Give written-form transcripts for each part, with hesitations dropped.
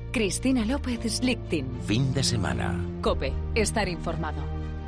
Cristina López Slichting. Fin de semana. COPE. Estar informado.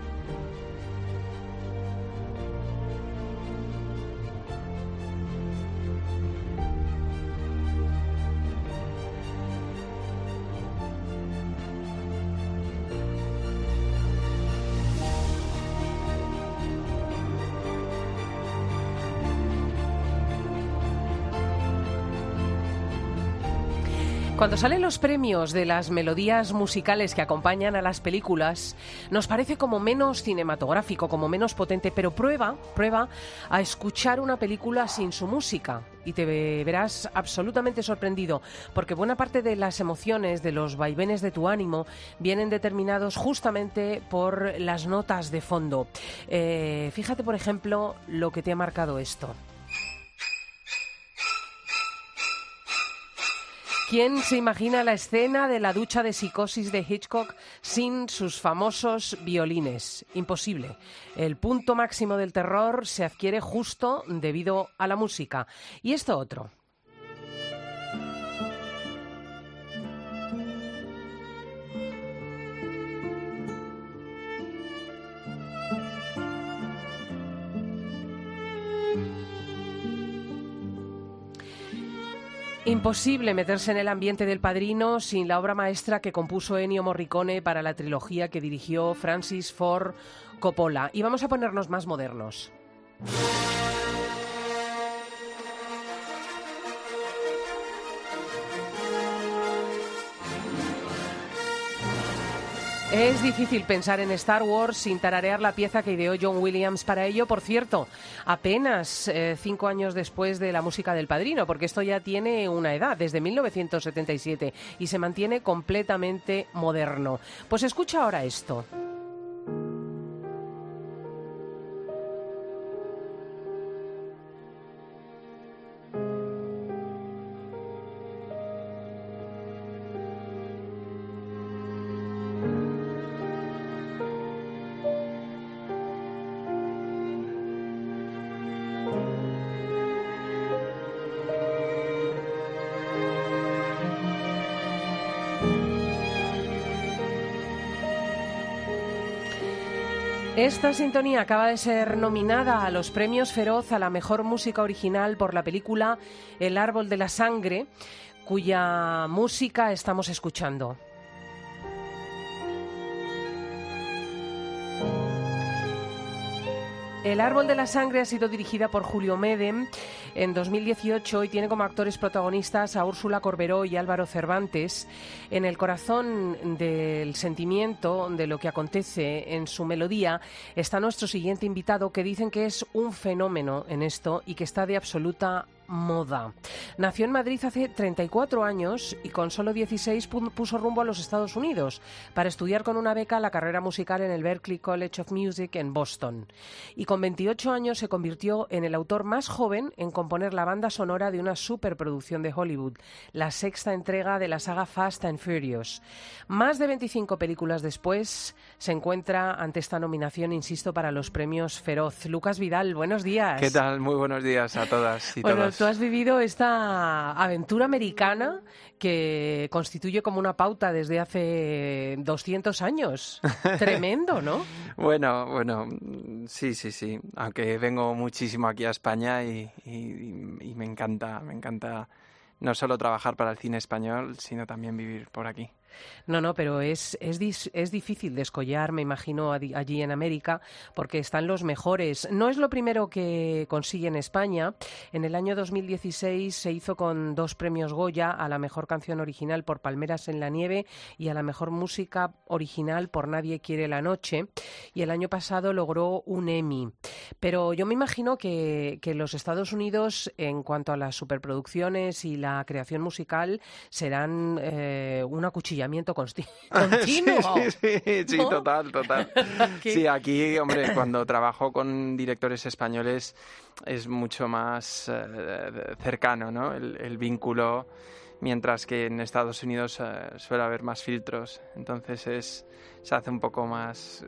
Cuando salen los premios de las melodías musicales que acompañan a las películas, nos parece como menos cinematográfico, como menos potente, pero prueba a escuchar una película sin su música y te verás absolutamente sorprendido, porque buena parte de las emociones, de los vaivenes de tu ánimo, vienen determinados justamente por las notas de fondo. Fíjate, por ejemplo, lo que te ha marcado esto. ¿Quién se imagina la escena de la ducha de Psicosis de Hitchcock sin sus famosos violines? Imposible. El punto máximo del terror se adquiere justo debido a la música. Y esto otro. Imposible meterse en el ambiente del Padrino sin la obra maestra que compuso Ennio Morricone para la trilogía que dirigió Francis Ford Coppola. Y vamos a ponernos más modernos. Es difícil pensar en Star Wars sin tararear la pieza que ideó John Williams para ello, por cierto, apenas 5 años después de la música del Padrino, porque esto ya tiene una edad, desde 1977, y se mantiene completamente moderno. Pues escucha ahora esto. Esta sintonía acaba de ser nominada a los premios Feroz a la mejor música original por la película El árbol de la sangre, cuya música estamos escuchando. El árbol de la sangre ha sido dirigida por Julio Medem en 2018 y tiene como actores protagonistas a Úrsula Corberó y Álvaro Cervantes. En el corazón del sentimiento de lo que acontece en su melodía está nuestro siguiente invitado, que dicen que es un fenómeno en esto y que está de absoluta moda. Nació en Madrid hace 34 años y con solo 16 puso rumbo a los Estados Unidos para estudiar con una beca la carrera musical en el Berklee College of Music en Boston. Y con 28 años se convirtió en el autor más joven en componer la banda sonora de una superproducción de Hollywood, la 6ª entrega de la saga Fast and Furious. Más de 25 películas después se encuentra ante esta nominación, insisto, para los premios Feroz. Lucas Vidal, buenos días. ¿Qué tal? Muy buenos días a todas y todos. Tú has vivido esta aventura americana que constituye como una pauta desde hace 200 años. Tremendo, ¿no? Bueno, sí. Aunque vengo muchísimo aquí a España y me encanta no solo trabajar para el cine español, sino también vivir por aquí. No, pero es difícil descollar, me imagino, allí en América, porque están los mejores. No es lo primero que consigue en España. En el año 2016 se hizo con 2 premios Goya, a la mejor canción original por Palmeras en la nieve y a la mejor música original por Nadie quiere la noche. Y el año pasado logró un Emmy. Pero yo me imagino que los Estados Unidos, en cuanto a las superproducciones y la creación musical, serán una cuchillamiento continuo. Sí, ¿no? total. Sí, aquí, hombre, cuando trabajo con directores españoles es mucho más cercano, ¿no? El vínculo, mientras que en Estados Unidos suele haber más filtros. Entonces se hace un poco más,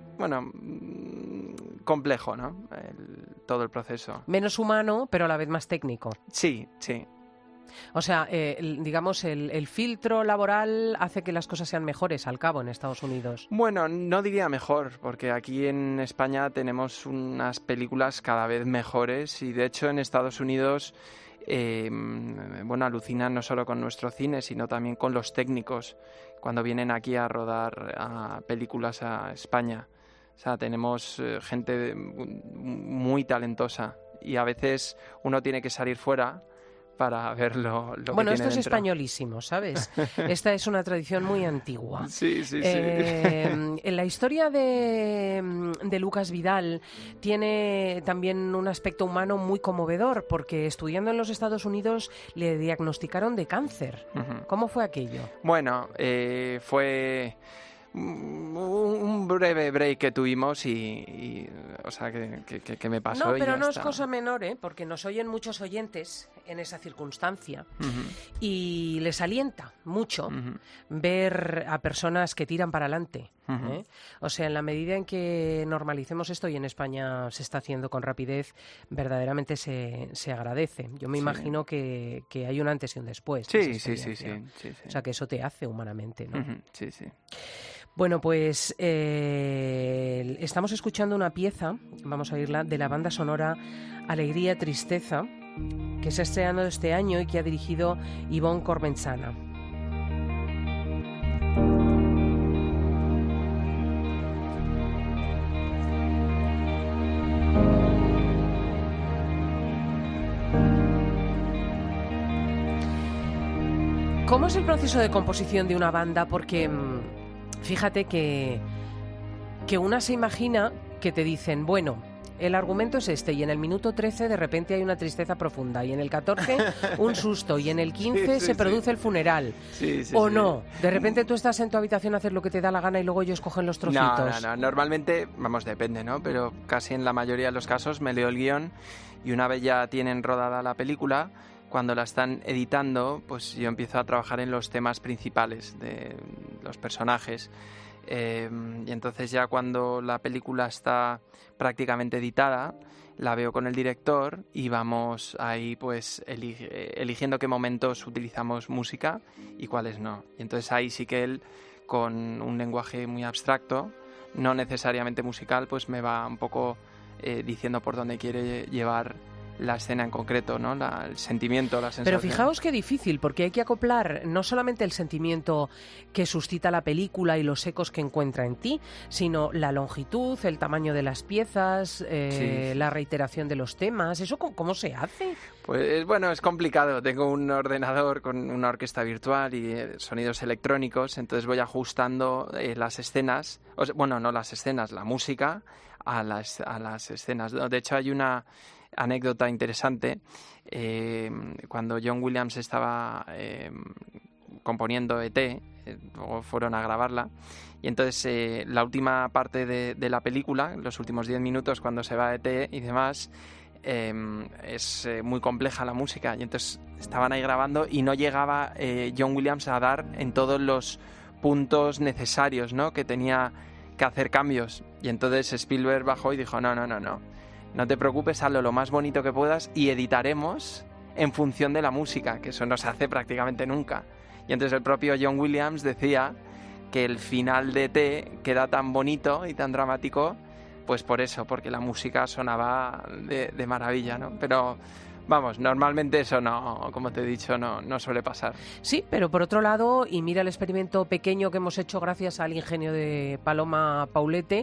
complejo, ¿no? Todo el proceso. Menos humano, pero a la vez más técnico. Sí. O sea, digamos, el filtro laboral hace que las cosas sean mejores al cabo en Estados Unidos. Bueno, no diría mejor, porque aquí en España tenemos unas películas cada vez mejores y de hecho en Estados Unidos alucinan no solo con nuestro cine, sino también con los técnicos cuando vienen aquí a rodar películas a España. O sea, tenemos gente muy talentosa y a veces uno tiene que salir fuera para ver lo que bueno, tiene esto es dentro. españolísimo, ¿sabes? Esta es una tradición muy antigua. Sí. En la historia de Lucas Vidal tiene también un aspecto humano muy conmovedor, porque estudiando en los Estados Unidos le diagnosticaron de cáncer. Uh-huh. ¿Cómo fue aquello? Bueno, fue un breve break que tuvimos y o sea, que me pasó. No, pero y no está. Es cosa menor, porque nos oyen muchos oyentes en esa circunstancia y les alienta mucho ver a personas que tiran para adelante. O sea, en la medida en que normalicemos esto, y en España se está haciendo con rapidez, verdaderamente se agradece. Yo me imagino que hay un antes y un después. Sí. O sea, que eso te hace humanamente, ¿no? Sí. Bueno, pues estamos escuchando una pieza, vamos a oírla, de la banda sonora Alegría, Tristeza, que se ha estrenado este año y que ha dirigido Ivonne Cormenzana. ¿Cómo es el proceso de composición de una banda? Porque fíjate que una se imagina que te dicen, bueno, el argumento es este, y en el minuto 13 de repente hay una tristeza profunda, y en el 14 un susto, y en el 15 se produce el funeral. O no, de repente tú estás en tu habitación a hacer lo que te da la gana y luego ellos cogen los trocitos. No, normalmente, depende, ¿no? Pero casi en la mayoría de los casos me leo el guión y una vez ya tienen rodada la película, cuando la están editando, pues yo empiezo a trabajar en los temas principales de los personajes. Y entonces ya cuando la película está prácticamente editada, la veo con el director y vamos ahí pues eligiendo qué momentos utilizamos música y cuáles no. Y entonces ahí sí que él, con un lenguaje muy abstracto, no necesariamente musical, pues me va un poco diciendo por dónde quiere llevar la escena en concreto, ¿no? El sentimiento, la sensación. Pero fijaos qué difícil, porque hay que acoplar no solamente el sentimiento que suscita la película y los ecos que encuentra en ti, sino la longitud, el tamaño de las piezas, la reiteración de los temas. ¿Eso cómo se hace? Pues bueno, es complicado. Tengo un ordenador con una orquesta virtual y sonidos electrónicos, entonces voy ajustando las escenas, no las escenas, la música a las escenas. De hecho, hay una anécdota interesante. Cuando John Williams estaba componiendo E.T., luego fueron a grabarla, y entonces la última parte de la película, los últimos 10 minutos cuando se va E.T. y demás, es muy compleja la música, y entonces estaban ahí grabando y no llegaba John Williams a dar en todos los puntos necesarios, ¿no? Que tenía que hacer cambios, y entonces Spielberg bajó y dijo no te preocupes, hazlo lo más bonito que puedas y editaremos en función de la música, que eso no se hace prácticamente nunca. Y entonces el propio John Williams decía que el final de E.T. queda tan bonito y tan dramático, pues por eso, porque la música sonaba de maravilla, ¿no? Pero vamos, normalmente eso no, como te he dicho, no suele pasar. Sí, pero por otro lado, y mira el experimento pequeño que hemos hecho gracias al ingenio de Paloma Paulete,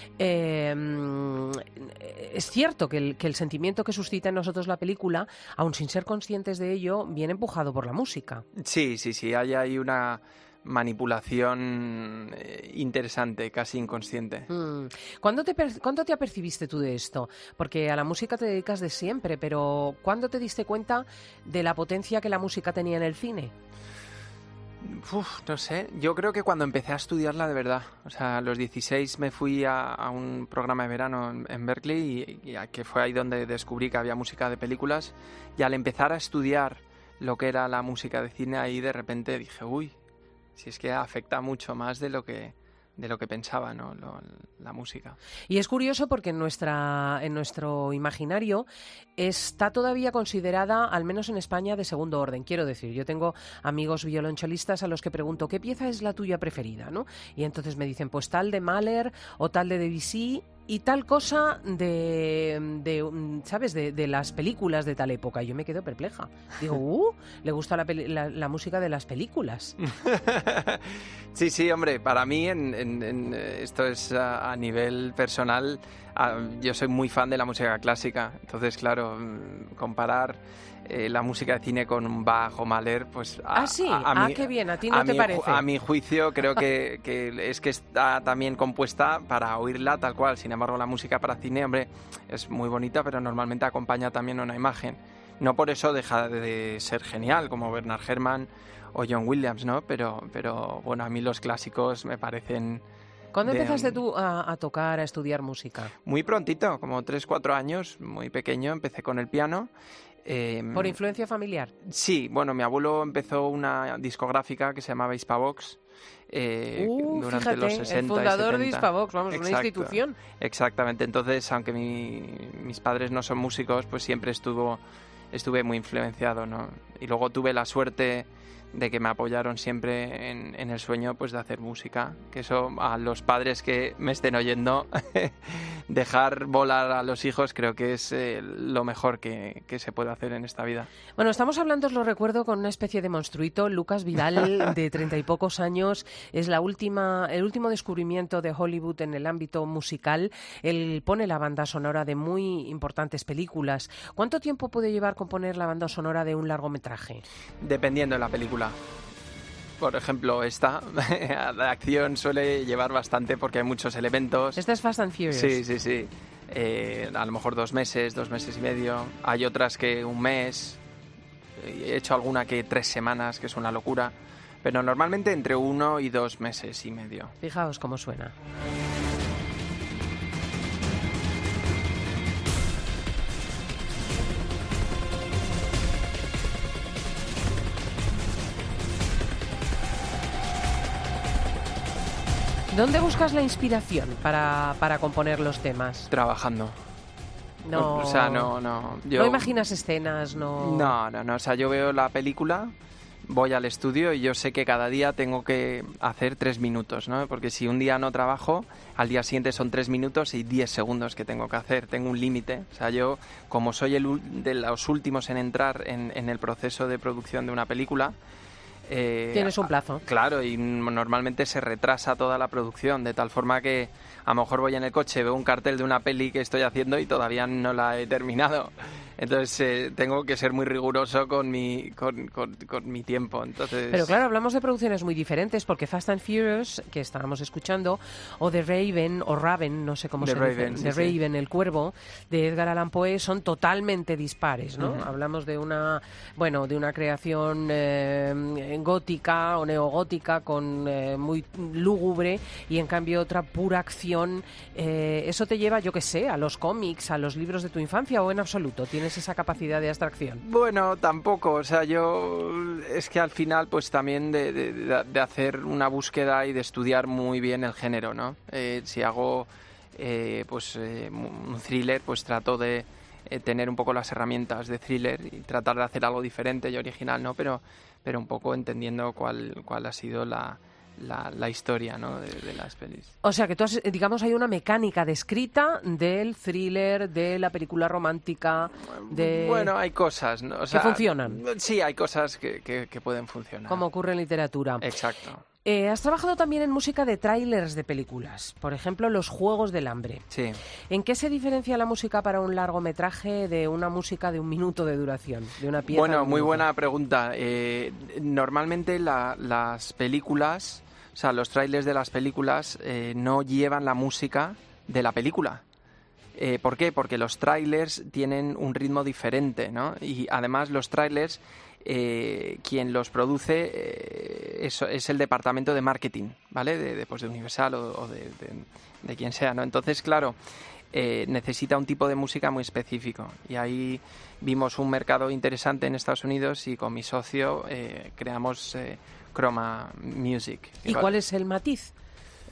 es cierto que el sentimiento que suscita en nosotros la película, aun sin ser conscientes de ello, viene empujado por la música. Sí, hay ahí una manipulación interesante, casi inconsciente. ¿Cuándo te apercibiste tú de esto? Porque a la música te dedicas de siempre, pero ¿cuándo te diste cuenta de la potencia que la música tenía en el cine? No sé, yo creo que cuando empecé a estudiarla de verdad, o sea, a los 16 me fui a un programa de verano en Berkeley y que fue ahí donde descubrí que había música de películas, y al empezar a estudiar lo que era la música de cine, ahí de repente dije, uy, si es que afecta mucho más de lo que lo que pensaba, ¿no? La música. Y es curioso porque en nuestro imaginario está todavía considerada, al menos en España, de segundo orden. Quiero decir, yo tengo amigos violonchelistas a los que pregunto ¿qué pieza es la tuya preferida?, ¿no? Y entonces me dicen pues tal de Mahler o tal de Debussy y tal cosa ¿sabes? De las películas de tal época. Y yo me quedo perpleja. Digo, le gusta la música de las películas. Sí, hombre, para mí esto es a nivel personal. Yo soy muy fan de la música clásica. Entonces, claro, comparar la música de cine con un Bach o Mahler, pues... sí, qué bien, ¿a ti no te parece? A mi juicio creo que está también compuesta para oírla tal cual. Sin embargo, la música para cine, hombre, es muy bonita, pero normalmente acompaña también una imagen. No por eso deja de ser genial, como Bernard Herrmann o John Williams, ¿no? Pero bueno, a mí los clásicos me parecen... ¿Cuándo empezaste tú a tocar, a estudiar música? Muy prontito, como 3-4 años, muy pequeño, empecé con el piano. ¿Por influencia familiar? Sí, bueno, mi abuelo empezó una discográfica que se llamaba Hispavox durante fíjate, los 60 el fundador y 70. de Hispavox, vamos, Exacto, una institución. Exactamente, entonces, aunque mis padres no son músicos, pues siempre estuve muy influenciado, ¿no? Y luego tuve la suerte de que me apoyaron siempre en el sueño pues de hacer música, que eso a los padres que me estén oyendo dejar volar a los hijos creo que es lo mejor que se puede hacer en esta vida. Bueno, estamos hablando, os lo recuerdo, con una especie de monstruito, Lucas Vidal, de 30 y pocos años, es el último descubrimiento de Hollywood en el ámbito musical. Él pone la banda sonora de muy importantes películas. ¿Cuánto tiempo puede llevar componer la banda sonora de un largometraje? Dependiendo de la película. Por ejemplo, esta, la acción suele llevar bastante porque hay muchos elementos. Esta es Fast and Furious. Sí. A lo mejor 2 meses, 2 meses y medio. Hay otras que 1 mes. He hecho alguna que 3 semanas, que es una locura. Pero normalmente entre 1 y 2 meses y medio. Fijaos cómo suena. ¿Dónde buscas la inspiración para componer los temas? Trabajando. No. O sea, no. ¿No imaginas escenas? No. O sea, yo veo la película, voy al estudio y yo sé que cada día tengo que hacer 3 minutos, ¿no? Porque si un día no trabajo, al día siguiente son 3 minutos y 10 segundos que tengo que hacer. Tengo un límite. O sea, yo, como soy de los últimos en entrar en el proceso de producción de una película... Tienes un plazo. Claro, y normalmente se retrasa toda la producción, de tal forma que a lo mejor voy en el coche, veo un cartel de una peli que estoy haciendo y todavía no la he terminado. Entonces tengo que ser muy riguroso con mi tiempo. Entonces... Pero claro, hablamos de producciones muy diferentes, porque Fast and Furious, que estábamos escuchando, o The Raven, o Raven, no sé cómo se dice, The Raven, El Cuervo, de Edgar Allan Poe, son totalmente dispares, ¿no? Hablamos de una creación gótica o neogótica, muy lúgubre, y en cambio otra pura acción. ¿Eso te lleva, yo qué sé, a los cómics, a los libros de tu infancia, o en absoluto tienes esa capacidad de abstracción? Bueno, tampoco. O sea, yo es que al final pues también de hacer una búsqueda y de estudiar muy bien el género, ¿no? Si hago un thriller, pues trato de tener un poco las herramientas de thriller y tratar de hacer algo diferente y original, ¿no? Pero un poco entendiendo cuál ha sido la historia, ¿no? de las pelis. O sea, que tú digamos, hay una mecánica descrita del thriller, de la película romántica, Bueno, hay cosas, ¿no? O sea, que funcionan. Sí, hay cosas que pueden funcionar. Como ocurre en literatura. Exacto. Has trabajado también en música de tráilers de películas, por ejemplo, Los Juegos del Hambre. Sí. ¿En qué se diferencia la música para un largometraje de una música de 1 minuto de duración, de una pieza? Bueno, muy buena pregunta. Normalmente las películas, o sea, los trailers de las películas no llevan la música de la película. ¿Por qué? Porque los trailers tienen un ritmo diferente, ¿no? Y además los trailers... quien los produce es el departamento de marketing, ¿vale? De Universal o de quien sea, ¿no? Entonces, claro, necesita un tipo de música muy específico. Y ahí vimos un mercado interesante en Estados Unidos y con mi socio creamos Chroma Music. ¿Y cuál es el matiz?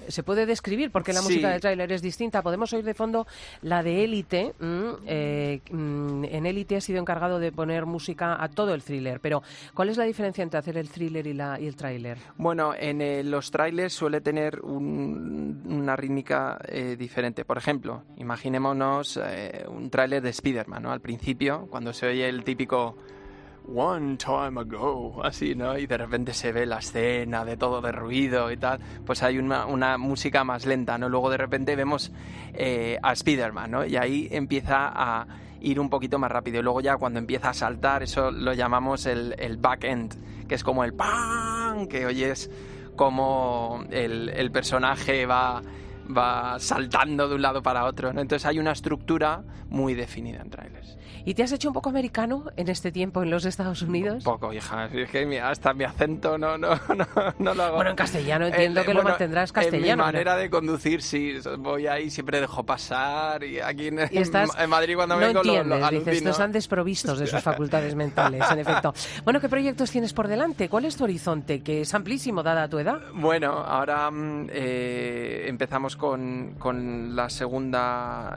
¿Se puede describir? Porque la música del tráiler es distinta. Podemos oír de fondo la de Élite. En Élite ha sido encargado de poner música a todo el thriller. Pero, ¿cuál es la diferencia entre hacer el thriller y el tráiler? Bueno, en los trailers suele tener una rítmica diferente. Por ejemplo, imaginémonos un tráiler de Spider-Man, ¿no? Al principio, cuando se oye el típico "One time ago", así, ¿no? Y de repente se ve la escena de todo de ruido y tal, pues hay una música más lenta, ¿no? Luego de repente vemos a Spider-Man, ¿no? Y ahí empieza a ir un poquito más rápido. Y luego ya cuando empieza a saltar, eso lo llamamos el back end, que es como el ¡pam!, que oyes como el personaje va saltando de un lado para otro, ¿no? Entonces hay una estructura muy definida en trailers. ¿Y te has hecho un poco americano en este tiempo en los Estados Unidos? Un poco, hija. Es que hasta mi acento no lo hago. Bueno, en castellano entiendo que lo mantendrás castellano. En mi manera de conducir, sí. Voy ahí, siempre dejo pasar. Y aquí en Madrid cuando vengo lo alucino. Dices, ¿no? Están desprovistos de sus facultades mentales, en efecto. Bueno, ¿qué proyectos tienes por delante? ¿Cuál es tu horizonte? Que es amplísimo, dada tu edad. Bueno, ahora empezamos con la segunda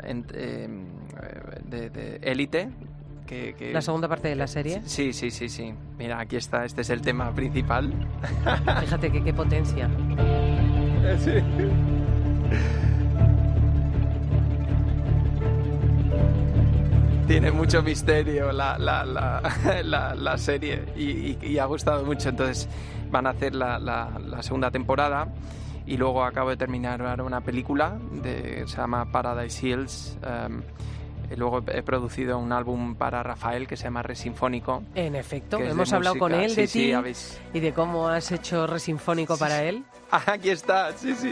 de Élite. ¿La segunda parte de la serie? Sí. Mira, aquí está, este es el tema principal. Fíjate qué potencia. Sí. Tiene mucho misterio la serie y ha gustado mucho. Entonces van a hacer la segunda temporada y luego acabo de terminar una película se llama Paradise Hills. Luego he producido un álbum para Rafael que se llama Resinfónico. En efecto, hemos hablado con él de ti y de cómo has hecho Resinfónico para él. Aquí está, sí.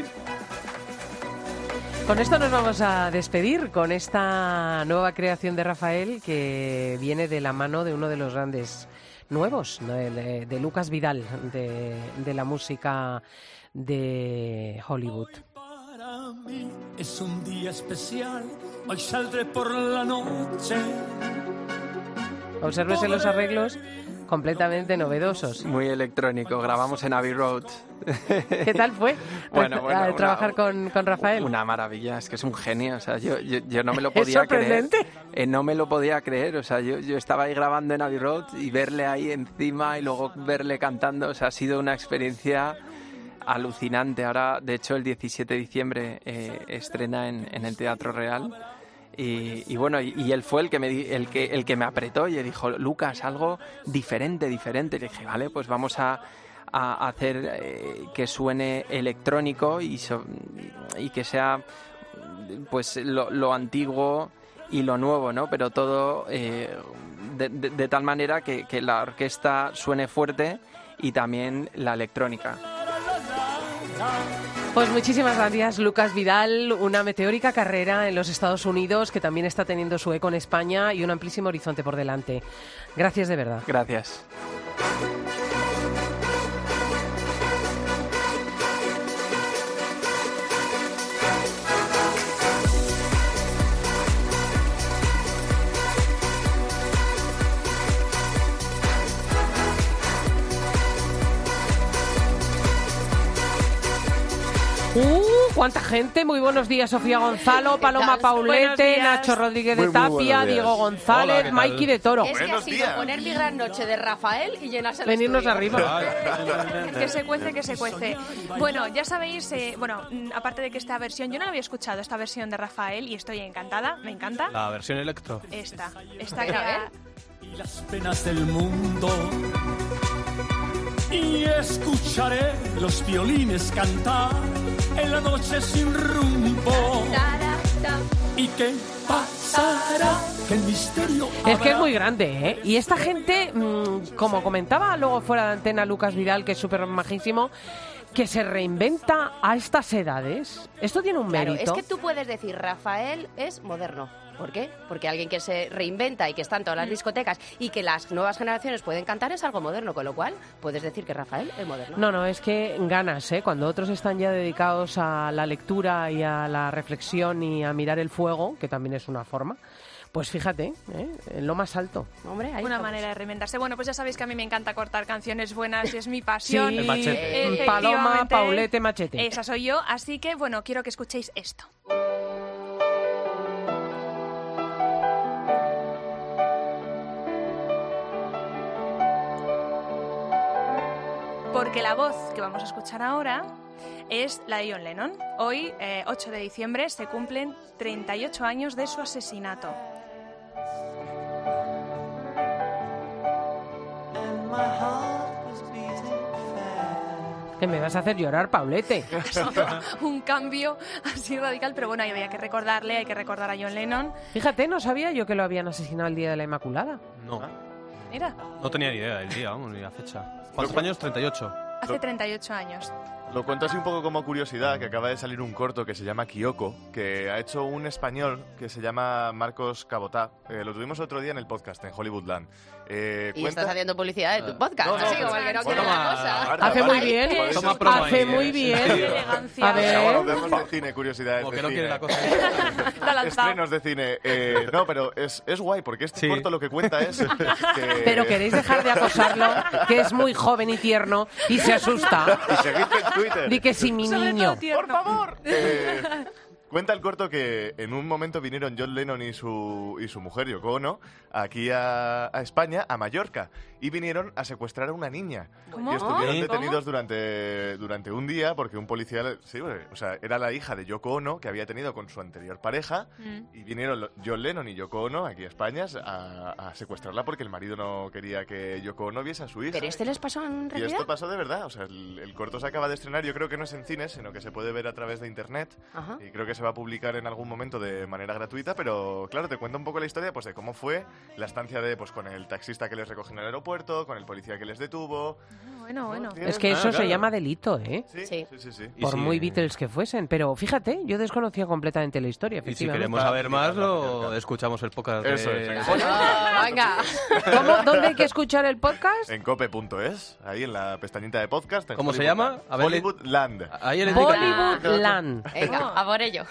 Con esto nos vamos a despedir, con esta nueva creación de Rafael que viene de la mano de uno de los grandes nuevos, de Lucas Vidal, de la música de Hollywood. Para mí es un día especial, hoy saldré por la noche. Obsérvese los arreglos completamente novedosos. Muy electrónico, grabamos en Abbey Road. ¿Qué tal fue trabajar con Rafael? Una maravilla, es que es un genio, o sea, yo no me lo podía creer. No me lo podía creer, o sea, yo estaba ahí grabando en Abbey Road y verle ahí encima y luego verle cantando, o sea, ha sido una experiencia alucinante. Ahora, de hecho, el 17 de diciembre estrena en el Teatro Real. Y bueno, y él fue el que me apretó y le dijo: Lucas, algo diferente. Y le dije: vale, pues vamos a hacer que suene electrónico y que sea pues lo antiguo y lo nuevo, ¿no? Pero todo de tal manera que la orquesta suene fuerte y también la electrónica. Pues muchísimas gracias, Lucas Vidal. Una meteórica carrera en los Estados Unidos que también está teniendo su eco en España y un amplísimo horizonte por delante. Gracias de verdad. Gracias. ¿Cuánta gente? Muy buenos días, Sofía Gonzalo, Paloma Paulete, Nacho Rodríguez de Tapia, Diego González, Maiki de Toro. Es que ha sido poner Mi Gran Noche de Rafael y llenarse el Venirnos estudio. arriba. Que se cuece. Bueno, ya sabéis, aparte de que esta versión, yo no la había escuchado, esta versión de Rafael, y estoy encantada, me encanta. La versión electro. Esta Y las penas del mundo. Y escucharé los violines cantar en la noche sin rumbo. ¿Y qué pasará? Que el misterio Es que es muy grande, ¿eh? Y esta gente, como comentaba luego fuera de antena Lucas Vidal, que es súper majísimo, que se reinventa a estas edades. Esto tiene un mérito. Claro, es que tú puedes decir Rafael es moderno. ¿Por qué? Porque alguien que se reinventa y que está en todas las discotecas y que las nuevas generaciones pueden cantar es algo moderno, con lo cual puedes decir que Rafael es moderno. No, es que ganas, ¿eh? Cuando otros están ya dedicados a la lectura y a la reflexión y a mirar el fuego, que también es una forma, Pues fíjate, en lo más alto. Hombre, ahí Una estamos. manera de reinventarse. Bueno, pues ya sabéis que a mí me encanta cortar canciones buenas y es mi pasión. Sí, El machete. Paloma, Efectivamente. Paulete, Machete. Esa soy yo, así que bueno, quiero que escuchéis esto. Porque la voz que vamos a escuchar ahora es la de John Lennon. Hoy, 8 de diciembre, se cumplen 38 años de su asesinato. Que me vas a hacer llorar, Paulete. Un cambio así radical, pero bueno, había que recordarle, hay que recordar a John Lennon. Fíjate, no sabía yo que lo habían asesinado el día de la Inmaculada. No, Mira, no tenía ni idea del día, vamos, ni la fecha. ¿Cuántos años? 38. hace 38 años. Lo cuento así un poco como curiosidad, que acaba de salir un corto que se llama Kyoko, que ha hecho un español que se llama Marcos Cabotá. Lo tuvimos otro día en el podcast, en Hollywoodland. Y estás haciendo publicidad de tu podcast, No, no, así pero- como el que no quiere Toma. la cosa. Hace muy bien. Toma promo Hace ahí, muy bien. Qué elegancia. A ver. Hablamos de cine, curiosidades Como de que no cine. quiere la cosa. La ha lanzado. Estrenos de cine. No, pero es guay, porque este Sí. corto lo que cuenta es que... Pero queréis dejar de acosarlo, que es muy joven y tierno y se asusta. Y seguidme en Twitter. Di que sí, mi Sobre niño. todo tierno. ¡Por favor! Cuenta el corto que en un momento vinieron John Lennon y su mujer, Yoko Ono, aquí a España, a Mallorca, y vinieron a secuestrar a una niña. ¿Cómo? Y estuvieron ¿Cómo? detenidos durante un día porque un policía, sí, o sea, era la hija de Yoko Ono que había tenido con su anterior pareja, y vinieron John Lennon y Yoko Ono aquí a España a secuestrarla porque el marido no quería que Yoko Ono viese a su hija. ¿Pero este les pasó en Y realidad? esto pasó de verdad, o sea, el corto se acaba de estrenar, yo creo que no es en cines, sino que se puede ver a través de internet, Ajá. y creo que se va a publicar en algún momento de manera gratuita, pero claro, te cuenta un poco la historia pues de cómo fue la estancia de pues con el taxista que les recogió en el aeropuerto, con el policía que les detuvo. Bueno, bueno. Es que eso se llama delito, ¿eh? Sí, Sí. sí, sí, sí. Y Por si- muy Beatles que fuesen. Pero fíjate, yo desconocía completamente la historia, Y si efectivamente. queremos saber más, lo escuchamos el podcast Eso de... es. Ah, venga. ¿Cómo? ¿Dónde hay que escuchar el podcast? En cope.es, ahí en la pestañita de podcast. en ¿Cómo se Hollywood llama? Land. A ver, Hollywoodland. Ahí el indicativo. Bollywoodland. Venga, a por ello.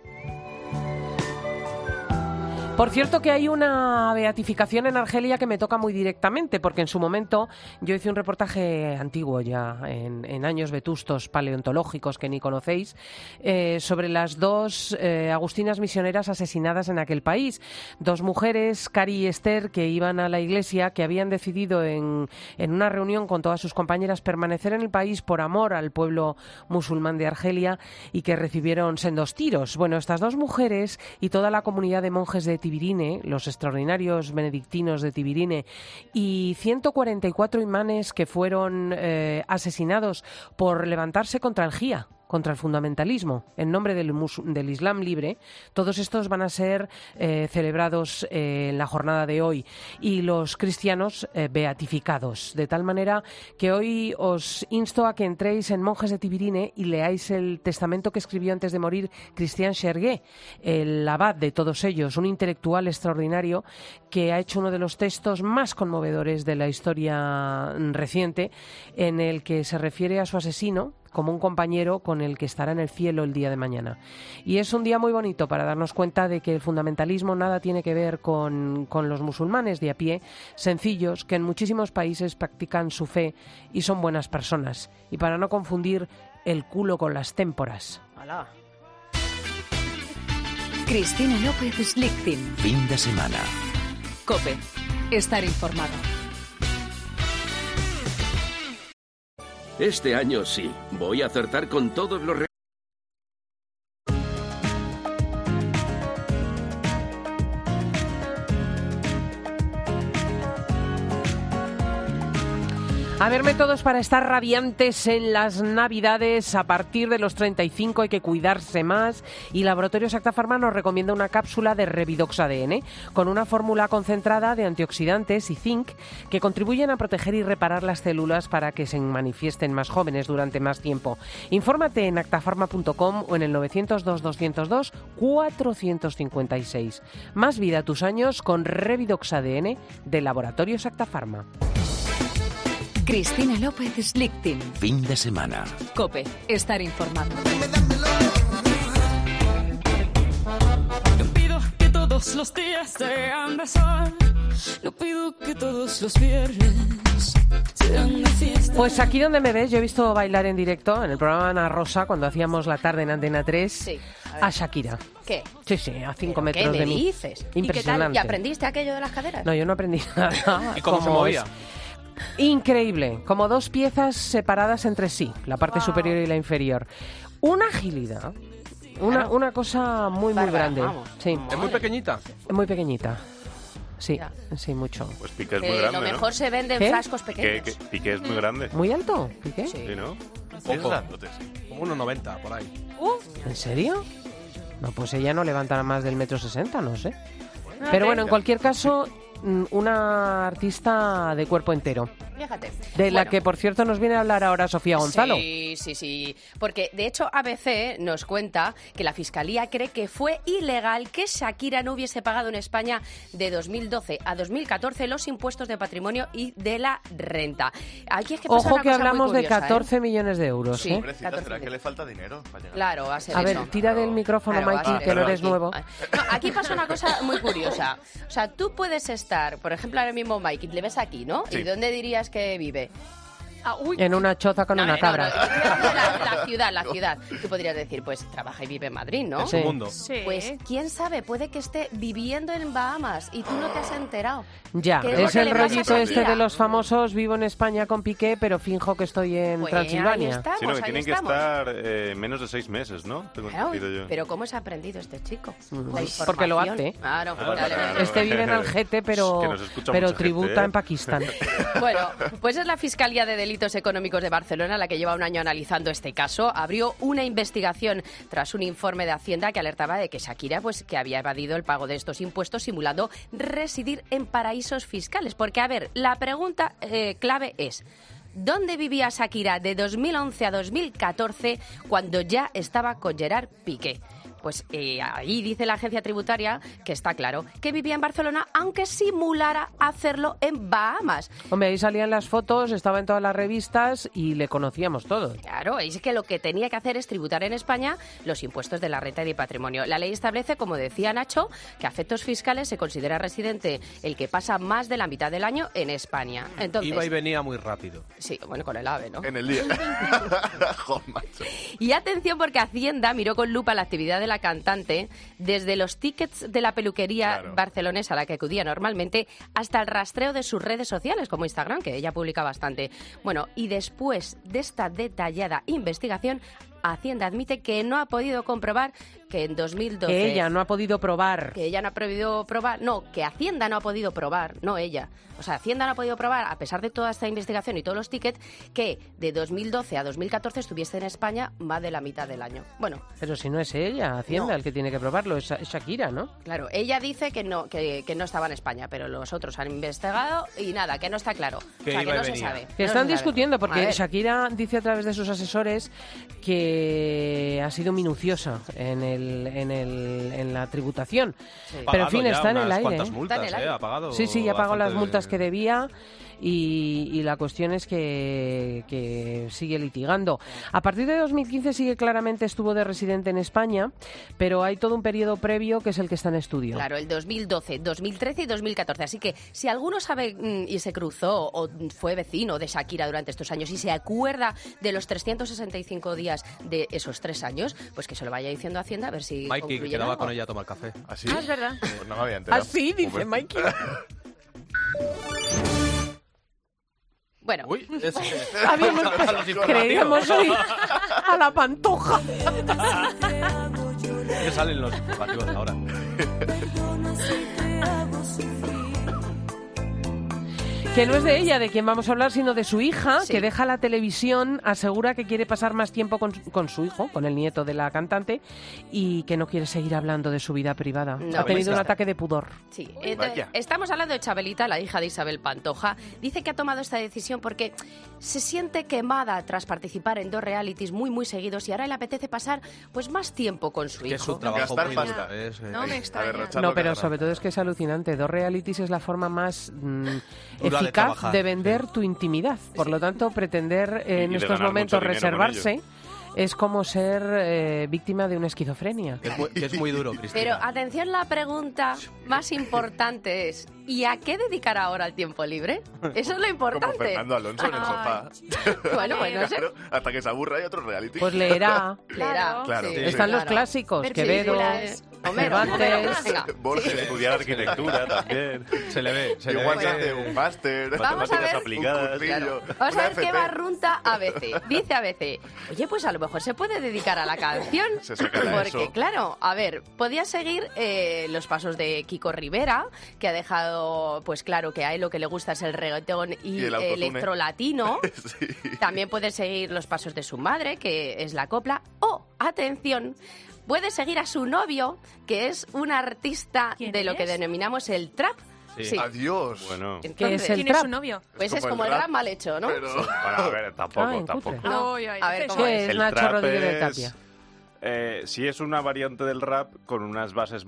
Por cierto que hay una beatificación en Argelia que me toca muy directamente, porque en su momento yo hice un reportaje antiguo ya, en años vetustos paleontológicos que ni conocéis, sobre las dos agustinas misioneras asesinadas en aquel país. Dos mujeres, Cari y Esther, que iban a la iglesia, que habían decidido en una reunión con todas sus compañeras permanecer en el país por amor al pueblo musulmán de Argelia y que recibieron sendos tiros. Bueno, estas dos mujeres y toda la comunidad de monjes de Tibirine, los extraordinarios benedictinos de Tibirine, y 144 imanes que fueron asesinados por levantarse contra el jía, contra el fundamentalismo, en nombre del Islam libre. Todos estos van a ser celebrados en la jornada de hoy, y los cristianos beatificados, de tal manera que hoy os insto a que entréis en Monjes de Tibirine y leáis el testamento que escribió antes de morir Christian Chergué, el abad de todos ellos, un intelectual extraordinario que ha hecho uno de los textos más conmovedores de la historia reciente, en el que se refiere a su asesino como un compañero con el que estará en el cielo el día de mañana. Y es un día muy bonito para darnos cuenta de que el fundamentalismo nada tiene que ver con los musulmanes de a pie, sencillos, que en muchísimos países practican su fe y son buenas personas. Y para no confundir el culo con las témporas. Hola. Cristina López Slichting. Fin de semana. COPE. Estar informado. Este año sí, voy a acertar con todos los... A ver, métodos para estar radiantes en las Navidades. A partir de los 35 hay que cuidarse más, y Laboratorios Acta Pharma nos recomienda una cápsula de Revidox ADN con una fórmula concentrada de antioxidantes y zinc que contribuyen a proteger y reparar las células para que se manifiesten más jóvenes durante más tiempo. Infórmate en actafarma.com o en el 902-202-456. Más vida a tus años con Revidox ADN de Laboratorios Acta Pharma. Cristina López Slichting. Fin de semana. COPE. Estar informado. Pido que todo todos los días sean de sol. No pido que todos los viernes sean de fiesta. Pues aquí donde me ves, yo he visto bailar en directo en el programa Ana Rosa cuando hacíamos la tarde en Antena 3 Sí, a Shakira. ¿Qué? Sí, sí, a 5 metros ¿Qué me de mí. dices? Impresionante. ¿Y qué tal? ¿Y aprendiste aquello de las caderas? No, yo no aprendí nada. ¿Y cómo se movía? Increíble, como dos piezas separadas entre sí, la parte superior y la inferior. Una agilidad, una cosa muy grande. Vamos. Sí. ¿Es muy pequeñita? Es muy pequeñita. Sí, Ya. sí, mucho. Pues Piqué es muy grande, lo mejor se vende en ¿Qué? frascos pequeños. Piqué es muy grande. ¿Muy alto? ¿Piqué? Sí. Sí, ¿no? Es grandote, sí. Como 1,90 por ahí. ¿En serio? No, pues ella no levanta más del 1,60 m, no sé. Pero bueno, en cualquier caso, una artista de cuerpo entero. Fíjate. De la Bueno. que, por cierto, nos viene a hablar ahora Sofía Gonzalo. Sí. Porque, de hecho, ABC nos cuenta que la Fiscalía cree que fue ilegal que Shakira no hubiese pagado en España de 2012 a 2014 los impuestos de patrimonio y de la renta. Aquí es que pasa Ojo una que cosa muy hablamos de curiosa, 14 millones de euros, Sí. ¿eh? Pobrecita, 14. ¿será que le falta dinero para llegar? Claro, va a ser A eso. ver, tira del micrófono, Claro, Mikey, va a que ser no eres aquí. nuevo. No, aquí pasa una cosa muy curiosa. O sea, tú puedes estar, por ejemplo, ahora mismo Mikey, le ves aquí, ¿no? Sí. ¿Y dónde dirías que vive? En una choza con una cabra. La ciudad. Tú podrías decir, pues trabaja y vive en Madrid, ¿no? En su mundo. Sí. Pues quién sabe, puede que esté viviendo en Bahamas y tú no te has enterado. Ya, ¿Qué es lo es que el le pasa a rollito este Shakira? de los famosos, vivo en España con Piqué, pero finjo que estoy en Pues Transilvania. ahí estamos, Sí, no, que ahí tienen que estamos. estar menos de 6 meses, ¿no? Tengo Claro, entendido yo. pero ¿cómo se ha aprendido este chico? Porque lo información. hace. Claro, Claro, dale, claro. dale. Este vive en Algete, pero, Que nos escucha pero mucha tributa gente, ¿eh? en Pakistán. Bueno, pues es la Fiscalía de Delitos Económicos de Barcelona la que lleva un año analizando este caso. Abrió una investigación tras un informe de Hacienda que alertaba de que Shakira pues, que había evadido el pago de estos impuestos simulando residir en paraísos fiscales. Porque, a ver, la pregunta clave es... ¿Dónde vivía Shakira de 2011 a 2014 cuando ya estaba con Gerard Piqué? Pues ahí dice la agencia tributaria que está claro, que vivía en Barcelona aunque simulara hacerlo en Bahamas. Hombre, ahí salían las fotos, estaba en todas las revistas y le conocíamos todos. Claro, es que lo que tenía que hacer es tributar en España los impuestos de la renta y de patrimonio. La ley establece, como decía Nacho, que a efectos fiscales se considera residente el que pasa más de la mitad del año en España. Entonces, Iba y venía muy rápido. sí, bueno, con el AVE, ¿no? En el día. Joder, macho. Y atención porque Hacienda miró con lupa la actividad de la cantante desde los tickets de la peluquería barcelonesa a la que acudía normalmente hasta el rastreo de sus redes sociales como Instagram, que ella publica bastante. Bueno, y después de esta detallada investigación, Hacienda admite que no ha podido comprobar que en 2012... Que ella no ha podido probar. Que ella no ha podido probar, no, que Hacienda no ha podido probar, no ella. O sea, Hacienda no ha podido probar, a pesar de toda esta investigación y todos los tickets, que de 2012 a 2014 estuviese en España más de la mitad del año. Bueno. Pero si no es ella, Hacienda, No. el que tiene que probarlo, es Shakira, ¿no? Claro, ella dice que no estaba en España, pero los otros han investigado y nada, que no está claro. Que o sea, iba que y no se venía. sabe. Que No están se sabe. discutiendo A porque ver. Shakira dice a través de sus asesores que ha sido minuciosa en la tributación. Sí. Pero en fin, Pagado ya está en el unas aire. cuantas ¿eh? multas, Está en el aire. Ha pagado Sí, ha pagado las bastante multas que debía y la cuestión es que sigue litigando. A partir de 2015 sigue claramente estuvo de residente en España, pero hay todo un periodo previo que es el que está en estudio. Claro, el 2012, 2013 y 2014. Así que si alguno sabe y se cruzó o fue vecino de Shakira durante estos años y se acuerda de los 365 días de esos 3 años, pues que se lo vaya diciendo a Hacienda a ver si Mikey, que concluyen quedaba algo. con ella a tomar café. ¿Así? Ah, es verdad. Pues no me había enterado. Así dice Pues- Mikey. Bueno, Uy, es Creíamos hoy a la Pantoja. que salen los informativos ahora. Que no es de ella de quien vamos a hablar, sino de su hija, Sí. que deja la televisión, asegura que quiere pasar más tiempo con su hijo, con el nieto de la cantante, y que no quiere seguir hablando de su vida privada. No, ha tenido un pues- ataque de pudor. sí. vaya. Estamos hablando de Chabelita, la hija de Isabel Pantoja. Dice que ha tomado esta decisión porque se siente quemada tras participar en 2 realities muy seguidos y ahora le apetece pasar pues más tiempo con su Que hijo. es su trabajo Gastar muy pasta. duro. Es, No me extraña. No, pero sobre todo es que es alucinante. 2 realities es la forma más Dura de eficaz trabajar, de vender tu intimidad. Por lo tanto, pretender en Y de estos ganar momentos mucho dinero con reservarse es como ser víctima de una esquizofrenia. Que es muy duro, Cristina. Pero atención, la pregunta más importante es, ¿y a qué dedicar ahora el tiempo libre? Eso es lo importante. Como Fernando Alonso en el sofá. Bueno, pues no sé. Claro, hasta que se aburra hay otro reality. Pues leerá. Claro. Sí, Están los claro. clásicos, Quevedo, Homero, Cervantes. venga. Borges. Estudiar arquitectura también. Se le ve. Igual se hace un máster. Vamos a ver. aplicadas. Un cursillo, Vamos una a ver qué FP. barrunta ABC. Dice ABC, oye, pues a lo mejor se puede dedicar a la canción. Se saca de Porque, eso. claro, a ver, podía seguir los pasos de Kiko Rivera, que ha dejado, pues claro, que a él lo que le gusta es el reggaetón y el autotune. electrolatino. Sí. También puede seguir los pasos de su madre, que es la copla. O, atención, puede seguir a su novio, que es un artista ¿Quién de lo que es? denominamos el trap. Sí. Adiós. Bueno, ¿Qué es el ¿Quién es trap? su novio? Pues Es es como como el el rap, rap mal hecho, ¿no? Pero... bueno, a ver, tampoco, Ay, tampoco. cutre. No. Uy, uy, A ver, eso ¿cómo ¿Qué es? es El Nacho trap Rodríguez de es, Tapia? sí es una variante del rap con unas bases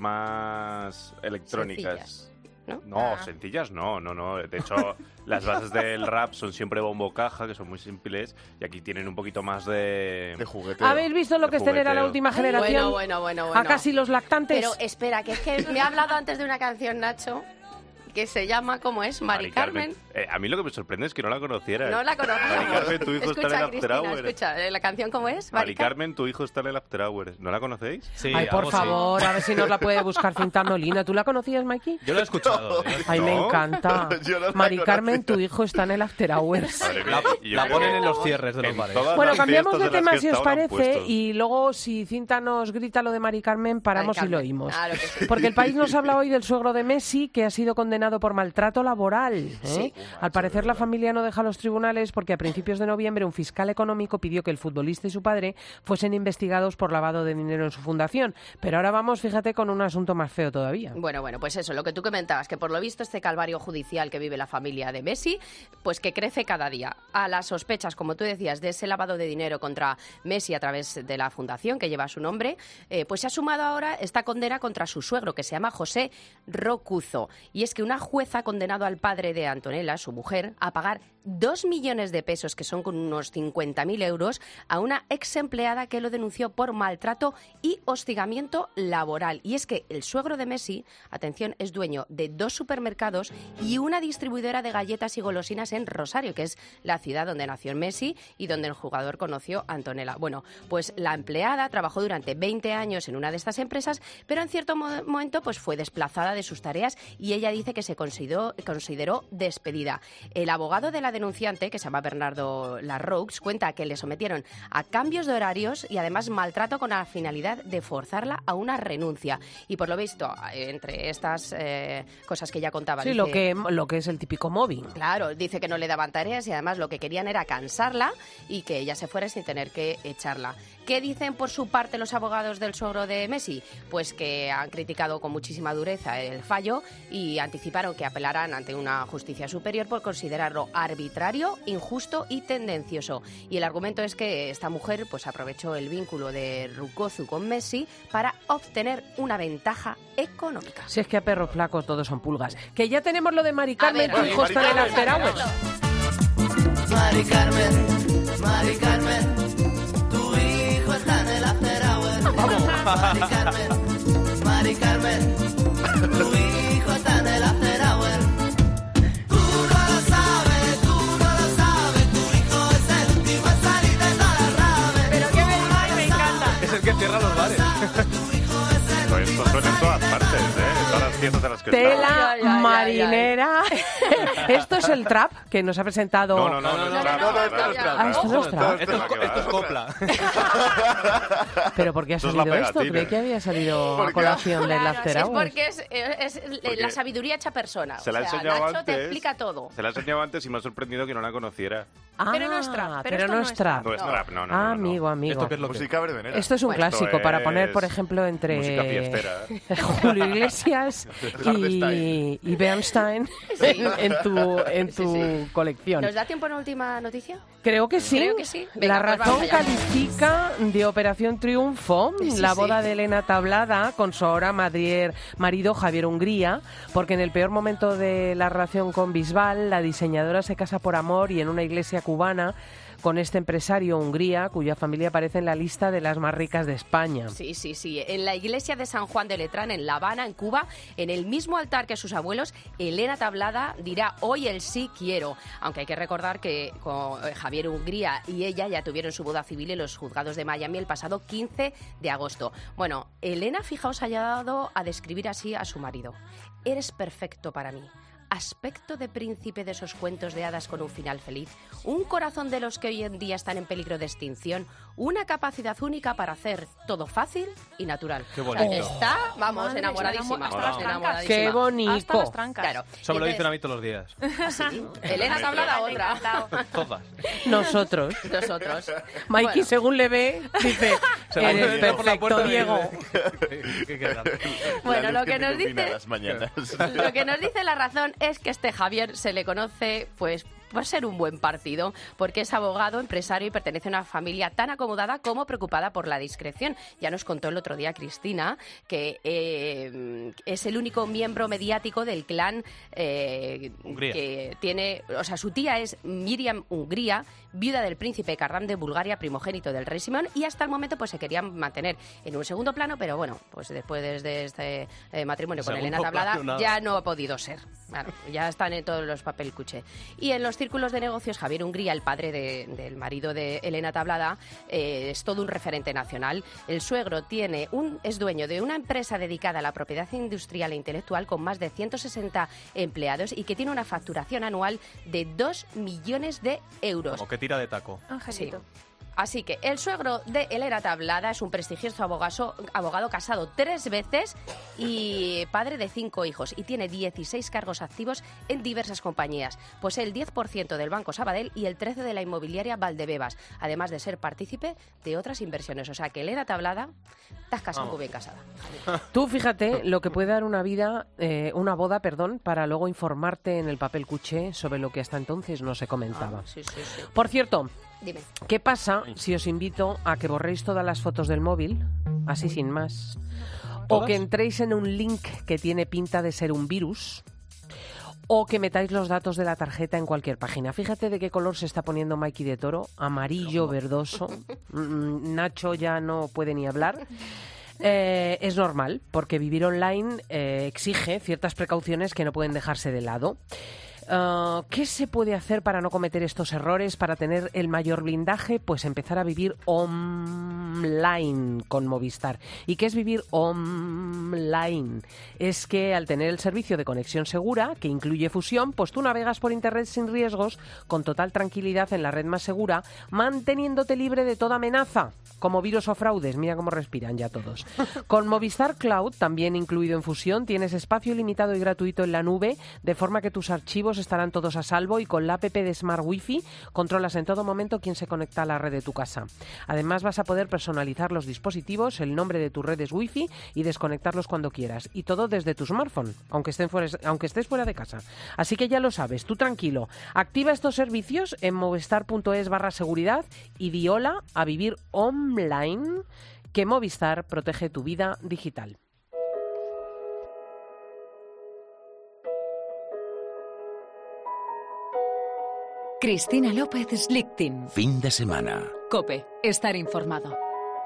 más electrónicas. Sencillas, ¿no? No, sencillas no. De hecho, las bases del rap son siempre bombo caja, que son muy simples, y aquí tienen un poquito más De de... jugueteo. ¿Habéis visto lo que es tener a la jugueteo. última generación? Bueno. A casi los lactantes. Pero espera, que es que me ha hablado antes de una canción, Nacho, que se llama, ¿cómo es? Mari Carmen. A mí lo que me sorprende es que no la conocieras. No la conozco. Mari Carmen, tu hijo está en el Escucha, After Cristina, Hour. escucha, ¿la canción cómo es? Mari Carmen, tu hijo está en el After Hours. ¿No la conocéis? Sí, Ay, por algo sí. favor, a ver si nos la puede buscar Cinta Molina. ¿Tú la conocías, Mikey? Yo lo he escuchado. Ay, me encanta. Yo no la Mari conocía. Carmen, tu hijo está en el After Hours. Madre mía, y yo La creo ponen que en los cierres de los en bares. todas Bueno, las cambiamos fiestas de en las tema que si os he estado la han parece puesto. y luego si Cinta nos grita lo de Mari Carmen, paramos Mari y lo Carmen, oímos. claro que sí. Porque el país nos habla hoy del suegro de Messi que ha sido condenado por maltrato laboral. ¿eh? Sí. Al parecer la familia no deja los tribunales porque a principios de noviembre un fiscal económico pidió que el futbolista y su padre fuesen investigados por lavado de dinero en su fundación. Pero ahora vamos, fíjate, con un asunto más feo todavía. Bueno, pues eso, lo que tú comentabas, que por lo visto este calvario judicial que vive la familia de Messi, pues que crece cada día. A las sospechas, como tú decías, de ese lavado de dinero contra Messi a través de la fundación que lleva su nombre, pues se ha sumado ahora esta condena contra su suegro, que se llama José Rocuzo. Y es que una jueza ha condenado al padre de Antonella, su mujer, a pagar 2 millones de pesos, que son con unos 50.000 euros, a una ex empleada que lo denunció por maltrato y hostigamiento laboral. Y es que el suegro de Messi, atención, es dueño de 2 supermercados y una distribuidora de galletas y golosinas en Rosario, que es la ciudad donde nació Messi y donde el jugador conoció a Antonella. Bueno, pues la empleada trabajó durante 20 años en una de estas empresas, pero en cierto momento pues fue desplazada de sus tareas y ella dice que se consideró despedida. El abogado de la denunciante, que se llama Bernardo Larroux, cuenta que le sometieron a cambios de horarios y además maltrato con la finalidad de forzarla a una renuncia. Y por lo visto, entre estas cosas que ya contaba... Sí, dice, lo que es el típico mobbing. Claro, dice que no le daban tareas y además lo que querían era cansarla y que ella se fuera sin tener que echarla. ¿Qué dicen por su parte los abogados del suegro de Messi? Pues que han criticado con muchísima dureza el fallo y anticiparon que apelarán ante una justicia superior por considerarlo arbitrario, injusto y tendencioso. Y el argumento es que esta mujer pues aprovechó el vínculo de Rocuzo con Messi para obtener una ventaja económica. Si es que a perros flacos todos son pulgas. Que ya tenemos lo de Mari Carmen, tu ver, hijo Mari está en el Carmen, After Hours. Mari Carmen, tu hijo está en el After Hour. Mari Carmen, tu hijo está en el After Hour. Tú no lo sabes, tu hijo es el último en salir de todas las raves. Pero qué me encanta. Es el que cierra los bares. Pues esto suena en todas partes, en todas las fiestas en las que estamos. Tela Ay, ay, ay, marinera. Esto es el trap que nos ha presentado... No, es trap, no, no, esto no es trap. Ah, esto no es trap. Esto es copla. ¿Pero por qué ha Esto es la salido esto? pegatina. Creí que había salido a Porque- colación del Claro, After es Hours. porque es la sabiduría hecha persona. Se la he o sea, enseñado Nacho antes. te explica todo. Se la he enseñado antes y me ha sorprendido que no la conociera. Ah, Pero no es trap, pero pero esto no no es es trap. No es trap, no. Ah, amigo. ¿Esto qué es lo que es? Música verbenera. Esto es un Bueno, clásico esto para es poner, por ejemplo, entre música fiestera. Julio Iglesias y Bernstein en tu colección. ¿Nos da tiempo en la última noticia? Creo que sí. Creo que sí. La Venga, pues razón vamos allá. califica de Operación Triunfo Sí, la sí. boda de Elena Tablada con su ahora marido Javier Hungría, porque en el peor momento de la relación con Bisbal, la diseñadora se casa por amor y en una iglesia cubana con este empresario Hungría, cuya familia aparece en la lista de las más ricas de España. Sí. En la iglesia de San Juan de Letrán, en La Habana, en Cuba, en el mismo altar que sus abuelos, Elena Tablada dirá hoy el sí quiero. Aunque hay que recordar que con Javier Hungría y ella ya tuvieron su boda civil en los juzgados de Miami el pasado 15 de agosto. Bueno, Elena, fijaos, ha llegado a describir así a su marido. Eres perfecto para mí. Aspecto de príncipe de esos cuentos de hadas con un final feliz, un corazón de los que hoy en día están en peligro de extinción, una capacidad única para hacer todo fácil y natural. Qué bonito. O sea, está, vamos, Madre, enamoradísima. enamoradísima. ¡Qué bonito! Hasta las trancas. Claro. Eso me lo dicen a mí todos los días. ¿Así? Elena Tablada, otra. Todas. Nosotros. Mikey, Bueno. según le ve, dice, Se va eres por la puerta perfecto, y Diego. ¿Qué queda? Bueno, La lo luz que te nos ilumina dice... las mañanas. Lo que nos dice la razón es que este Javier se le conoce, pues, por ser un buen partido, porque es abogado, empresario y pertenece a una familia tan acomodada como preocupada por la discreción. Ya nos contó el otro día Cristina que es el único miembro mediático del clan Hungría. que tiene... O sea, su tía es Miriam Hungría, viuda del príncipe Karram de Bulgaria, primogénito del rey Simón, y hasta el momento pues se querían mantener en un segundo plano, pero bueno, pues después de este matrimonio con Segundo Elena Tablada plano, nada. ya no ha podido ser. Claro, ya están en todos los papel cuché. Y en los círculos de negocios, Javier Hungría, el padre del marido de Elena Tablada, es todo un referente nacional. El suegro es dueño de una empresa dedicada a la propiedad industrial e intelectual con más de 160 empleados y que tiene una facturación anual de 2 millones de euros. Como que tira de taco. Angelito. Sí. Así que el suegro de Elena Tablada es un prestigioso abogado casado 3 veces y padre de 5 hijos y tiene 16 cargos activos en diversas compañías. Posee el 10% del Banco Sabadell y el 13% de la inmobiliaria Valdebebas, además de ser partícipe de otras inversiones. O sea que Elena Tablada, estás casada, muy bien casada. Tú fíjate lo que puede dar una boda, para luego informarte en el papel cuché sobre lo que hasta entonces no se comentaba. Sí. Por cierto, Dime. ¿qué pasa si os invito a que borréis todas las fotos del móvil, así sin más? O que entréis en un link que tiene pinta de ser un virus, o que metáis los datos de la tarjeta en cualquier página. Fíjate de qué color se está poniendo Mikey de Toro, amarillo, verdoso. Nacho ya no puede ni hablar. Es normal, porque vivir online exige ciertas precauciones que no pueden dejarse de lado. ¿Qué se puede hacer para no cometer estos errores, para tener el mayor blindaje? Pues empezar a vivir online con Movistar. ¿Y qué es vivir online? Es que al tener el servicio de conexión segura, que incluye fusión, pues tú navegas por internet sin riesgos, con total tranquilidad en la red más segura, manteniéndote libre de toda amenaza, como virus o fraudes. Mira cómo respiran ya todos. Con Movistar Cloud, también incluido en fusión, tienes espacio ilimitado y gratuito en la nube, de forma que tus archivos estarán todos a salvo, y con la app de Smart Wi-Fi controlas en todo momento quién se conecta a la red de tu casa. Además, vas a poder personalizar los dispositivos, el nombre de tus redes Wi-Fi y desconectarlos cuando quieras. Y todo desde tu smartphone, aunque estés fuera de casa. Así que ya lo sabes, tú tranquilo. Activa estos servicios en movistar.es/seguridad y di hola a vivir online, que Movistar protege tu vida digital. Cristina López Slichting. Fin de semana. COPE. Estar informado.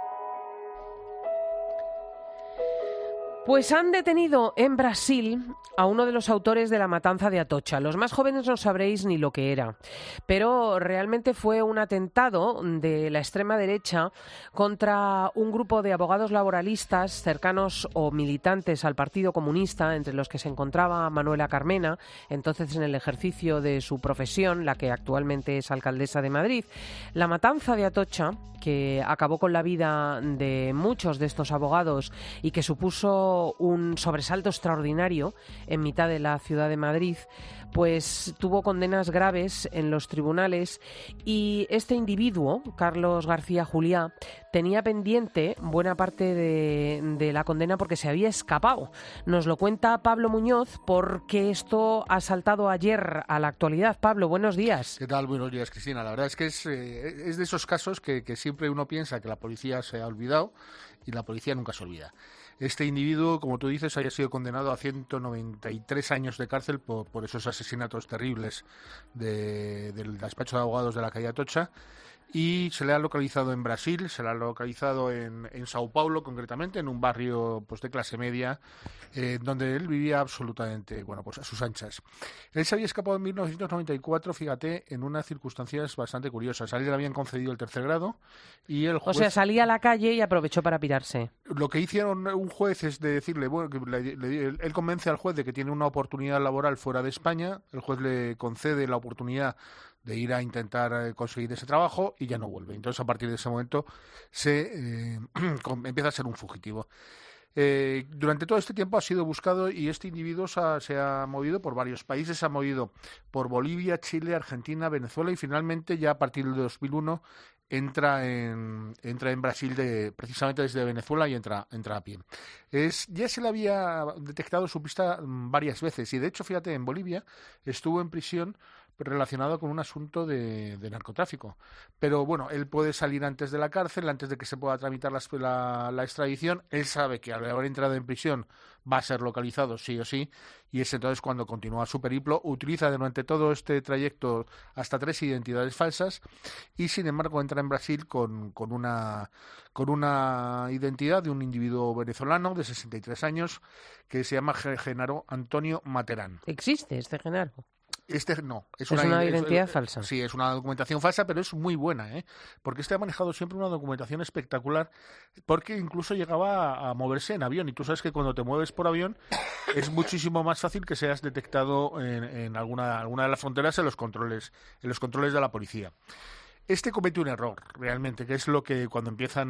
Pues han detenido en Brasil a uno de los autores de la matanza de Atocha. Los más jóvenes no sabréis ni lo que era, pero realmente fue un atentado de la extrema derecha contra un grupo de abogados laboralistas cercanos o militantes al Partido Comunista, entre los que se encontraba Manuela Carmena, entonces en el ejercicio de su profesión, la que actualmente es alcaldesa de Madrid. La matanza de Atocha, que acabó con la vida de muchos de estos abogados y que supuso un sobresalto extraordinario en mitad de la ciudad de Madrid, pues tuvo condenas graves en los tribunales, y este individuo, Carlos García Juliá, tenía pendiente buena parte de la condena porque se había escapado. Nos lo cuenta Pablo Muñoz, porque esto ha saltado ayer a la actualidad. Pablo, buenos días. ¿Qué tal? Buenos días, Cristina. La verdad es que es de esos casos que siempre uno piensa que la policía se ha olvidado, y la policía nunca se olvida. Este individuo, como tú dices, había sido condenado a 193 años de cárcel por esos asesinatos asesinatos terribles del despacho de abogados de la calle Atocha. Y se le ha localizado en Brasil, se le ha localizado en Sao Paulo, concretamente, en un barrio pues de clase media, donde él vivía absolutamente, bueno, pues a sus anchas. Él se había escapado en 1994, fíjate, en unas circunstancias bastante curiosas. A él le habían concedido el tercer grado y el juez... O sea, salía a la calle y aprovechó para pirarse. Lo que hicieron un juez es de decirle, bueno, él convence al juez de que tiene una oportunidad laboral fuera de España, el juez le concede la oportunidad de ir a intentar conseguir ese trabajo y ya no vuelve. Entonces, a partir de ese momento, empieza a ser un fugitivo. Durante todo este tiempo ha sido buscado y este individuo se ha movido por varios países, se ha movido por Bolivia, Chile, Argentina, Venezuela y finalmente ya a partir del 2001 entra en Brasil precisamente desde Venezuela y entra a pie. Ya se le había detectado su pista varias veces y de hecho, fíjate, en Bolivia estuvo en prisión relacionado con un asunto de narcotráfico. Pero bueno, él puede salir antes de la cárcel, antes de que se pueda tramitar la extradición. Él sabe que al haber entrado en prisión va a ser localizado sí o sí, y es entonces cuando continúa su periplo. Utiliza durante todo este trayecto hasta 3 identidades falsas y sin embargo entra en Brasil con una identidad de un individuo venezolano de 63 años que se llama Genaro Antonio Materán. ¿Existe este Genaro? No, es una identidad falsa. Sí, es una documentación falsa, pero es muy buena, porque ha manejado siempre una documentación espectacular, porque incluso llegaba a moverse en avión, y tú sabes que cuando te mueves por avión es muchísimo más fácil que seas detectado en alguna de las fronteras en los controles de la policía. Este cometió un error, realmente, que es lo que cuando empiezan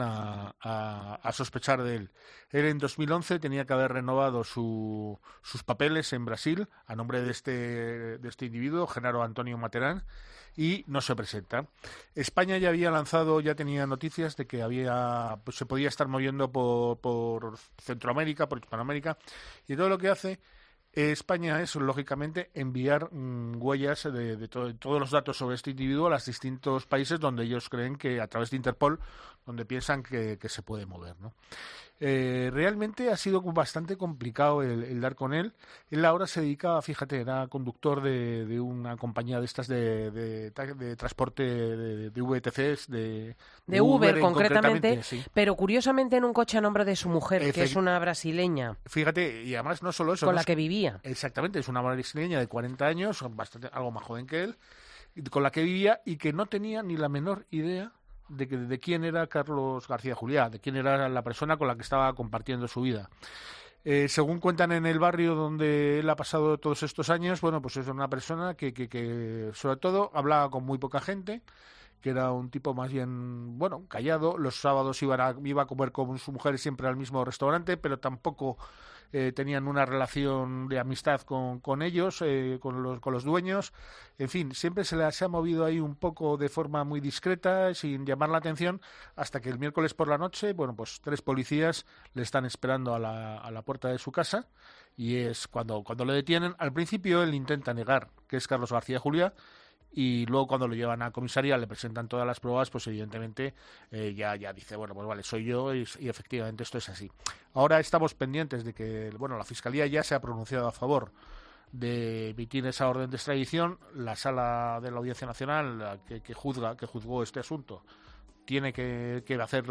a sospechar de él. Él en 2011 tenía que haber renovado sus papeles en Brasil a nombre de este individuo, Genaro Antonio Materán, y no se presenta. España ya tenía noticias de que se podía estar moviendo por Centroamérica, por Hispanoamérica, y todo lo que hace España es, lógicamente, enviar huellas de todos los datos sobre este individuo a los distintos países donde ellos creen que, a través de Interpol, donde piensan que se puede mover, ¿no? Realmente ha sido bastante complicado el dar con él. Él ahora se dedica, fíjate, era conductor de una compañía de estas de transporte de VTCs, de Uber concretamente, sí. Pero curiosamente en un coche a nombre de su mujer, que es una brasileña. Fíjate, y además no solo eso. Con la que vivía. Exactamente, es una brasileña de 40 años, algo más joven que él, con la que vivía y que no tenía ni la menor idea de quién era Carlos García Juliá, de quién era la persona con la que estaba compartiendo su vida. Según cuentan en el barrio donde él ha pasado todos estos años, bueno, pues es una persona que sobre todo hablaba con muy poca gente, que era un tipo más bien, bueno, callado. Los sábados iba a comer con su mujer siempre al mismo restaurante, pero tampoco tenían una relación de amistad con ellos, con los dueños. En fin, siempre se ha movido ahí un poco de forma muy discreta, sin llamar la atención, hasta que el miércoles por la noche, bueno, pues 3 policías le están esperando a la puerta de su casa, y es cuando le detienen. Al principio él intenta negar que es Carlos García Juliá, y luego cuando lo llevan a comisaría, le presentan todas las pruebas, pues evidentemente ya dice, bueno, pues vale, soy yo y efectivamente esto es así. Ahora estamos pendientes de que, bueno, la Fiscalía ya se ha pronunciado a favor de emitir esa orden de extradición. La Sala de la Audiencia Nacional que juzgó este asunto tiene que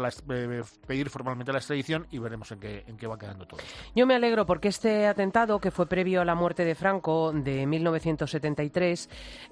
pedir formalmente la extradición, y veremos en qué va quedando todo esto. Yo me alegro porque este atentado, que fue previo a la muerte de Franco de 1973,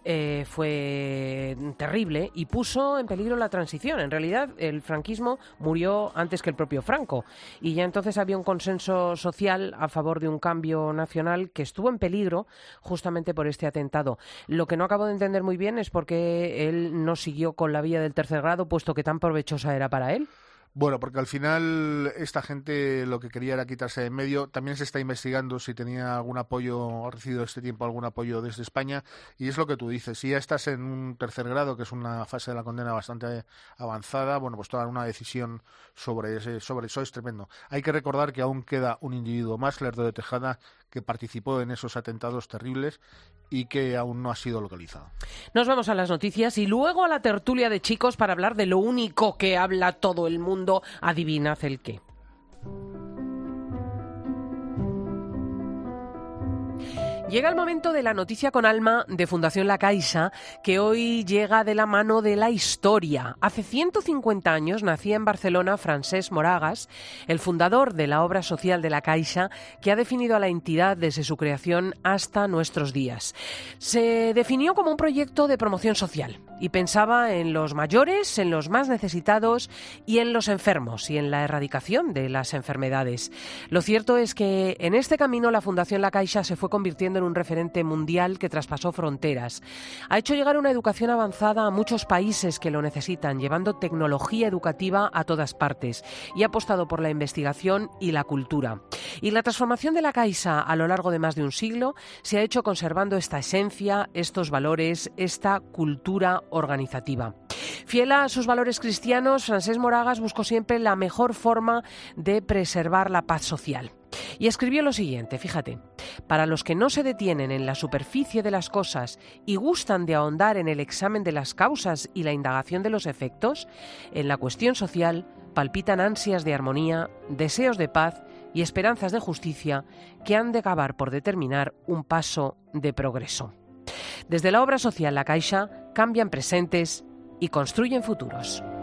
fue terrible y puso en peligro la transición. En realidad, el franquismo murió antes que el propio Franco, y ya entonces había un consenso social a favor de un cambio nacional que estuvo en peligro justamente por este atentado. Lo que no acabo de entender muy bien es por qué él no siguió con la vía del tercer grado, puesto que tan provechosa era para él. Bueno, porque al final esta gente lo que quería era quitarse de en medio. También se está investigando si tenía algún apoyo, o ha recibido este tiempo algún apoyo desde España, y es lo que tú dices. Si ya estás en un tercer grado, que es una fase de la condena bastante avanzada, bueno, pues tomar una decisión sobre eso es tremendo. Hay que recordar que aún queda un individuo más, Lerdo de Tejada, que participó en esos atentados terribles y que aún no ha sido localizado. Nos vamos a las noticias y luego a la tertulia de chicos para hablar de lo único que habla todo el mundo. Adivinad el qué. Llega el momento de la noticia con alma de Fundación La Caixa, que hoy llega de la mano de la historia. Hace 150 años nacía en Barcelona Francesc Moragas, el fundador de la obra social de La Caixa, que ha definido a la entidad desde su creación hasta nuestros días. Se definió como un proyecto de promoción social y pensaba en los mayores, en los más necesitados y en los enfermos y en la erradicación de las enfermedades. Lo cierto es que en este camino la Fundación La Caixa se fue convirtiendo en un referente mundial que traspasó fronteras. Ha hecho llegar una educación avanzada a muchos países que lo necesitan, llevando tecnología educativa a todas partes, y ha apostado por la investigación y la cultura. Y la transformación de La Caixa a lo largo de más de un siglo se ha hecho conservando esta esencia, estos valores, esta cultura organizativa. Fiel a sus valores cristianos, Francesc Moragas buscó siempre la mejor forma de preservar la paz social. Y escribió lo siguiente, fíjate: para los que no se detienen en la superficie de las cosas y gustan de ahondar en el examen de las causas y la indagación de los efectos, en la cuestión social palpitan ansias de armonía, deseos de paz y esperanzas de justicia que han de acabar por determinar un paso de progreso. Desde la obra social La Caixa cambian presentes y construyen futuros.